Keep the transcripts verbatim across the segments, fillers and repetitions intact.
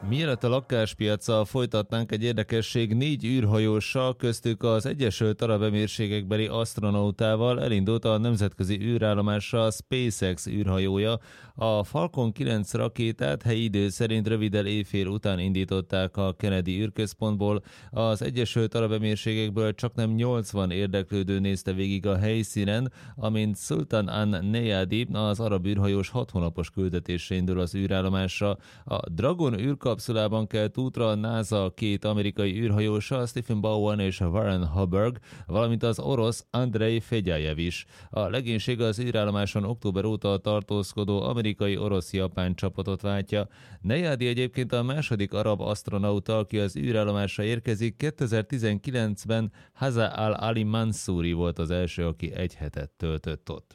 Mielőtt a lakáspiaccal folytatnánk, egy érdekesség: négy űrhajóssal, köztük az Egyesült Arab Emírségekbeli asztronautával elindult a nemzetközi űrállomásra a SpaceX űrhajója. A Falcon kilenc rakétát helyi idő szerint röviddel éjfél után indították a Kennedy űrközpontból. Az Egyesült Arab Emírségekből csaknem nyolcvan érdeklődő nézte végig a helyszínen, amint Sultan An Neyadi, az arab űrhajós hat hónapos küldetésre indul az űrállomásra. A Dragon űrkapszulában kelt útra a NASA két amerikai űrhajósa, Stephen Bowen és Warren Hubbard, valamint az orosz Andrei Fedyajev is. A legénység az űrállomáson október óta tartózkodó amerikai-orosz-japán csapatot váltja. Neyadi egyébként a második arab asztronauta, aki az űrállomásra érkezik. kétezer-tizenkilencben Haza al-Ali Mansouri volt az első, aki egy hetet töltött ott.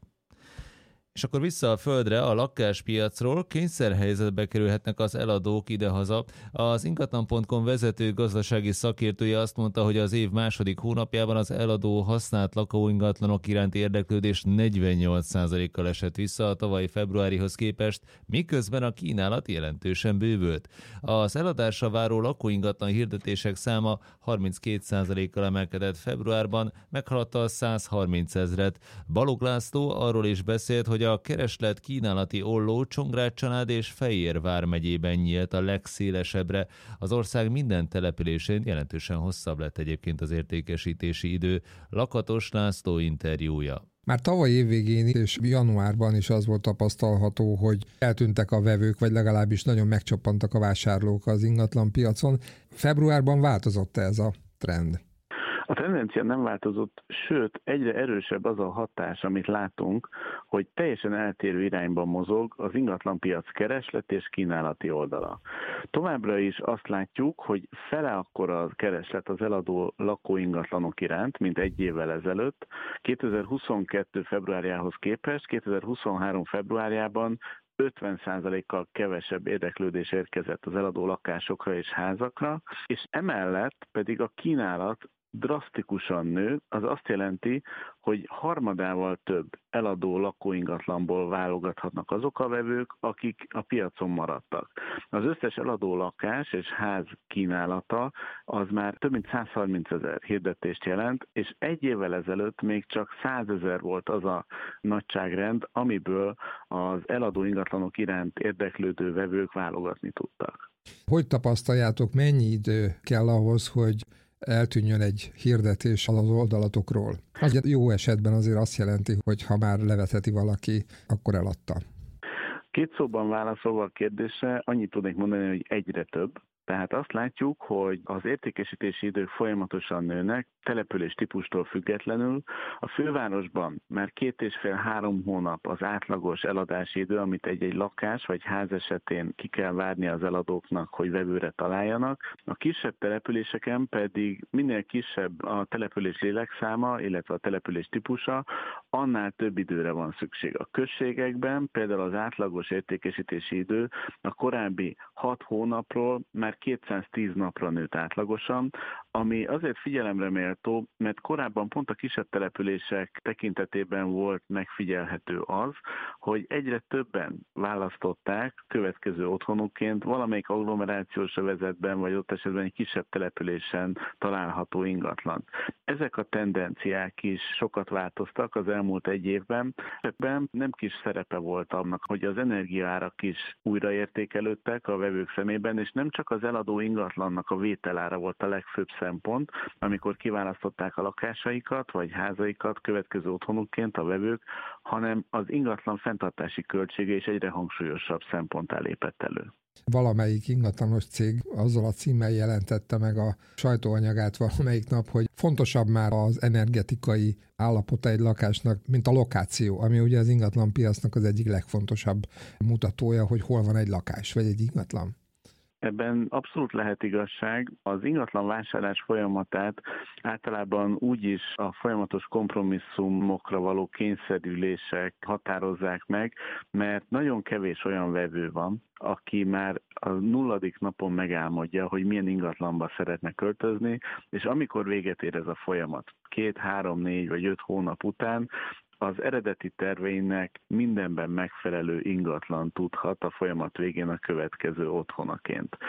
És akkor vissza a földre, a lakáspiacról. Kényszerhelyzetbe kerülhetnek az eladók idehaza. Az ingatlan pont com vezető gazdasági szakértője azt mondta, hogy az év második hónapjában az eladó használt lakóingatlanok iránti érdeklődés negyvennyolc százalékkal esett vissza a tavalyi februárihoz képest, miközben a kínálat jelentősen bővült. Az eladásra váró lakóingatlan hirdetések száma harminckét százalékkal emelkedett februárban, meghaladta a százharminc ezret. Balogh László arról is beszélt, hogy a kereslet kínálati olló Csongrád-Csanád és Fejér vármegyében nyílt a legszélesebbre. Az ország minden településén jelentősen hosszabb lett egyébként az értékesítési idő. Lakatos László interjúja. Már tavaly évvégén és januárban is az volt tapasztalható, hogy eltűntek a vevők, vagy legalábbis nagyon megcsappantak a vásárlók az ingatlan piacon. Februárban változott ez a trend? A tendencia nem változott, sőt, egyre erősebb az a hatás, amit látunk, hogy teljesen eltérő irányban mozog az ingatlanpiac kereslet és kínálati oldala. Továbbra is azt látjuk, hogy fele akkora a kereslet az eladó lakóingatlanok iránt, mint egy évvel ezelőtt. kétezer-huszonkettő februárjához képest kétezer-huszonhárom februárjában ötven százalékkal kevesebb érdeklődés érkezett az eladó lakásokra és házakra, és emellett pedig a kínálat drasztikusan nő, az azt jelenti, hogy harmadával több eladó lakóingatlanból válogathatnak azok a vevők, akik a piacon maradtak. Az összes eladó lakás és ház kínálata az már több mint százharminc ezer hirdetést jelent, és egy évvel ezelőtt még csak százezer volt az a nagyságrend, amiből az eladó ingatlanok iránt érdeklődő vevők válogatni tudtak. Hogy tapasztaljátok, mennyi idő kell ahhoz, hogy eltűnjön egy hirdetés az oldalatokról? Az jó esetben azért azt jelenti, hogy ha már levetheti valaki, akkor eladta. Két szóban válaszolva a kérdésre, annyit tudnék mondani, hogy egyre több. Tehát azt látjuk, hogy az értékesítési idők folyamatosan nőnek, település típustól függetlenül. A fővárosban már két és fél három hónap az átlagos eladási idő, amit egy-egy lakás vagy ház esetén ki kell várni az eladóknak, hogy vevőre találjanak. A kisebb településeken pedig minél kisebb a település lélekszáma, illetve a település típusa, annál több időre van szükség. A községekben például az átlagos értékesítési idő a korábbi hat hónapról már kétszáztíz napra nőtt átlagosan, ami azért figyelemre méltó, mert korábban pont a kisebb települések tekintetében volt megfigyelhető az, hogy egyre többen választották következő otthonukként valamelyik agglomerációs övezetben, vagy ott esetben egy kisebb településen található ingatlan. Ezek a tendenciák is sokat változtak az elmúlt egy évben. Ebben nem kis szerepe volt annak, hogy az energiaárak is újraértékelődtek a vevők szemében, és nem csak az eladó ingatlannak a vételára volt a legfőbb szempont, amikor kiválasztották a lakásaikat vagy házaikat következő otthonukként a vevők, hanem az ingatlan fenntartási költsége is egyre hangsúlyosabb szemponttá lépett elő. Valamelyik ingatlanos cég azzal a címmel jelentette meg a sajtóanyagát valamelyik nap, hogy fontosabb már az energetikai állapota egy lakásnak, mint a lokáció, ami ugye az ingatlanpiacnak az egyik legfontosabb mutatója, hogy hol van egy lakás vagy egy ingatlan. Ebben abszolút lehet igazság. Az ingatlan vásárlás folyamatát általában úgy is a folyamatos kompromisszumokra való kényszerülések határozzák meg, mert nagyon kevés olyan vevő van, aki már a nulladik napon megálmodja, hogy milyen ingatlanba szeretne költözni, és amikor véget ér ez a folyamat, két, három, négy vagy öt hónap után, az eredeti terveinek mindenben megfelelő ingatlan tudhat a folyamat végén a következő otthonaként.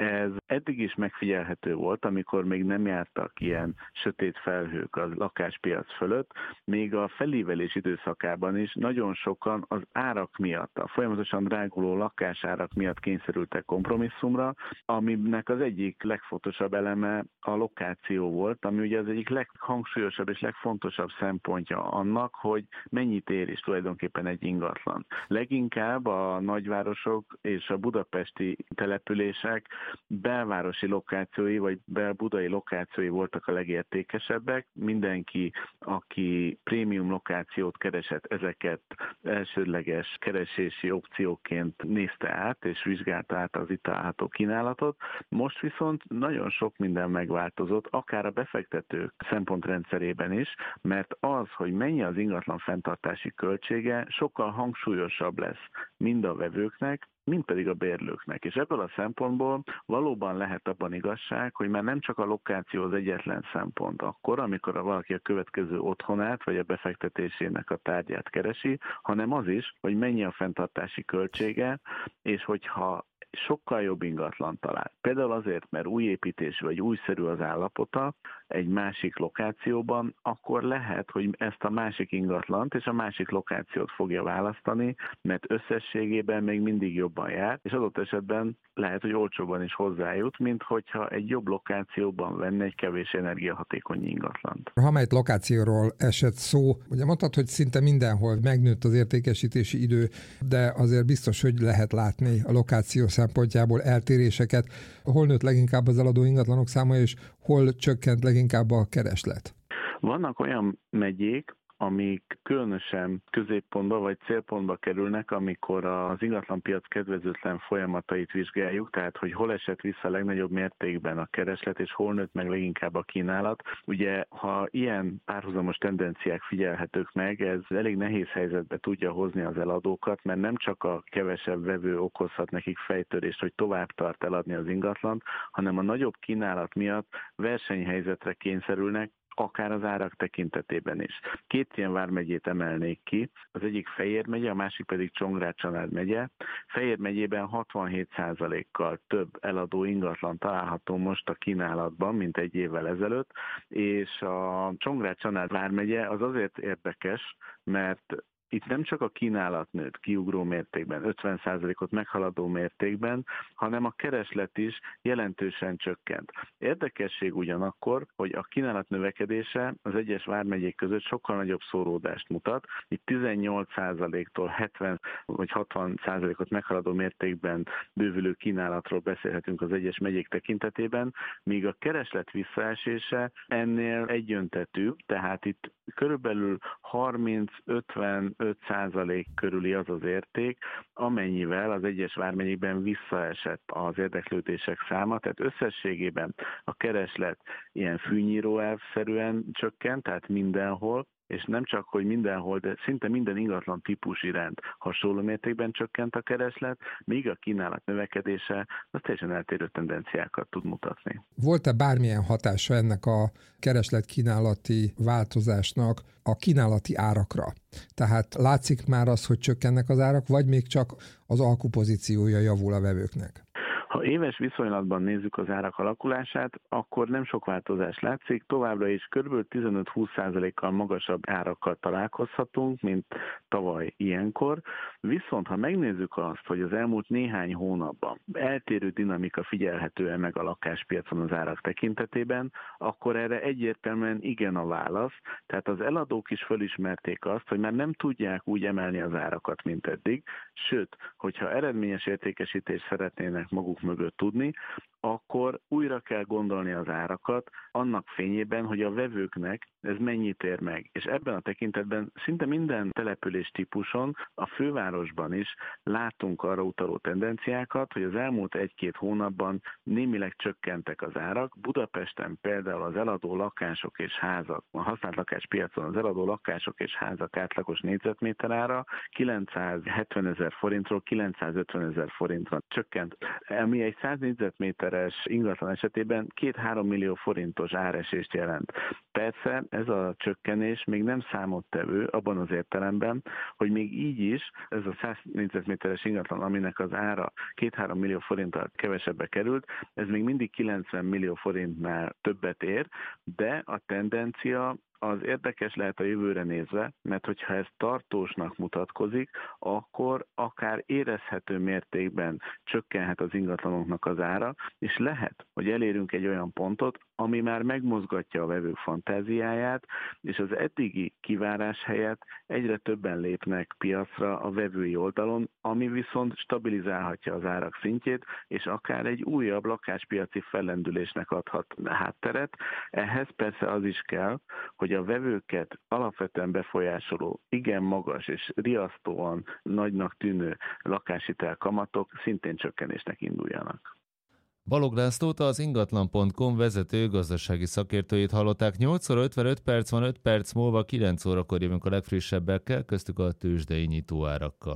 Ez eddig is megfigyelhető volt, amikor még nem jártak ilyen sötét felhők a lakáspiac fölött, még a felívelés időszakában is nagyon sokan az árak miatt, a folyamatosan dráguló lakásárak miatt kényszerültek kompromisszumra, aminek az egyik legfontosabb eleme a lokáció volt, ami ugye az egyik leghangsúlyosabb és legfontosabb szempontja annak, hogy mennyit ér is tulajdonképpen egy ingatlan. Leginkább a nagyvárosok és a budapesti települések belvárosi lokációi, vagy belbudai lokációi voltak a legértékesebbek. Mindenki, aki prémium lokációt keresett, ezeket elsődleges keresési opcióként nézte át, és vizsgálta át az itt található kínálatot. Most viszont nagyon sok minden megváltozott, akár a befektetők szempontrendszerében is, mert az, hogy mennyi az ingatlan fenntartási költsége, sokkal hangsúlyosabb lesz mind a vevőknek, mint pedig a bérlőknek. És ebből a szempontból valóban lehet abban igazság, hogy már nem csak a lokáció az egyetlen szempont akkor, amikor a valaki a következő otthonát vagy a befektetésének a tárgyát keresi, hanem az is, hogy mennyi a fenntartási költsége, és hogyha sokkal jobb ingatlan talál. Például azért, mert új építésű vagy újszerű az állapota egy másik lokációban, akkor lehet, hogy ezt a másik ingatlant és a másik lokációt fogja választani, mert összességében még mindig jobban jár, és adott esetben lehet, hogy olcsóban is hozzájut, mint hogyha egy jobb lokációban venne egy kevés energiahatékony ingatlant. Ha melyik lokációról esett szó, ugye mondtad, hogy szinte mindenhol megnőtt az értékesítési idő, de azért biztos, hogy lehet látni a lokáció szempontjából eltéréseket. Hol nőtt leginkább az eladó ingatlanok száma, és hol csökkent leginkább a kereslet? Vannak olyan megyék, amik különösen középpontba vagy célpontba kerülnek, amikor az ingatlanpiac kedvezőtlen folyamatait vizsgáljuk, tehát hogy hol esett vissza legnagyobb mértékben a kereslet, és hol nőtt meg leginkább a kínálat. Ugye, ha ilyen párhuzamos tendenciák figyelhetők meg, ez elég nehéz helyzetbe tudja hozni az eladókat, mert nem csak a kevesebb vevő okozhat nekik fejtörést, hogy tovább tart eladni az ingatlant, hanem a nagyobb kínálat miatt versenyhelyzetre kényszerülnek, akár az árak tekintetében is. Két ilyen vármegyét emelnék ki, az egyik Fejér megye, a másik pedig Csongrád-Csanád megye. Fejér megyében hatvanhét százalékkal több eladó ingatlan található most a kínálatban, mint egy évvel ezelőtt, és a Csongrád-Csanád vármegye az azért érdekes, mert itt nem csak a kínálat nőtt kiugró mértékben, ötven százalékot meghaladó mértékben, hanem a kereslet is jelentősen csökkent. Érdekesség ugyanakkor, hogy a kínálat növekedése az egyes vármegyék között sokkal nagyobb szóródást mutat. Itt tizennyolc százaléktól hetven vagy hatvan százalékot meghaladó mértékben bővülő kínálatról beszélhetünk az egyes megyék tekintetében, míg a kereslet visszaesése ennél egyöntetű, tehát itt körülbelül harminc-ötvenöt százalék körüli az az érték, amennyivel az egyes vármegyékben visszaesett az érdeklődések száma, tehát összességében a kereslet ilyen fűnyíróelvszerűen csökkent, tehát mindenhol, és nem csak, hogy mindenhol, de szinte minden ingatlan típus iránt hasonló mértékben csökkent a kereslet, míg a kínálat növekedése az teljesen eltérő tendenciákat tud mutatni. Volt-e bármilyen hatása ennek a kereslet-kínálati változásnak a kínálati árakra? Tehát látszik már az, hogy csökkennek az árak, vagy még csak az alkupozíciója javul a vevőknek? Ha éves viszonylatban nézzük az árak alakulását, akkor nem sok változás látszik, továbbra is kb. tizenöt-húsz százalékkal magasabb árakkal találkozhatunk, mint tavaly ilyenkor. Viszont ha megnézzük azt, hogy az elmúlt néhány hónapban eltérő dinamika figyelhető-e meg a lakáspiacon az árak tekintetében, akkor erre egyértelműen igen a válasz. Tehát az eladók is fölismerték azt, hogy már nem tudják úgy emelni az árakat, mint eddig, sőt, hogyha eredményes értékesítést szeretnének maguk mögött tudni, akkor újra kell gondolni az árakat annak fényében, hogy a vevőknek ez mennyit ér meg. És ebben a tekintetben szinte minden település típuson, a fővárosban is látunk arra utaló tendenciákat, hogy az elmúlt egy-két hónapban némileg csökkentek az árak. Budapesten például az eladó lakások és házak, a használt lakáspiacon az eladó lakások és házak átlagos négyzetméter ára kilencszázhetven ezer forintról kilencszázötven ezer forintra csökkent. ami egy száz négyzetméteres ingatlan esetében két-három millió forintos áresést jelent. Persze ez a csökkenés még nem számottevő abban az értelemben, hogy még így is ez a száz négyzetméteres ingatlan, aminek az ára két-három millió forinttal kevesebbe került, ez még mindig kilencven millió forintnál többet ér, de a tendencia az érdekes lehet a jövőre nézve, mert hogyha ez tartósnak mutatkozik, akkor akár érezhető mértékben csökkenhet az ingatlanoknak az ára, és lehet, hogy elérünk egy olyan pontot, ami már megmozgatja a vevők fantáziáját, és az eddigi kivárás helyett egyre többen lépnek piacra a vevői oldalon, ami viszont stabilizálhatja az árak szintjét, és akár egy újabb lakáspiaci fellendülésnek adhat hátteret. Ehhez persze az is kell, hogy a vevőket alapvetően befolyásoló, igen magas és riasztóan nagynak tűnő lakáshitel kamatok szintén csökkenésnek induljanak. Balogh Lászlót, az ingatlan pont com vezető gazdasági szakértőjét hallották. nyolc óra ötvenöt perc van, öt perc múlva kilenc órakor jövünk a legfrissebbekkel, köztük a tőzsdei nyitóárakkal.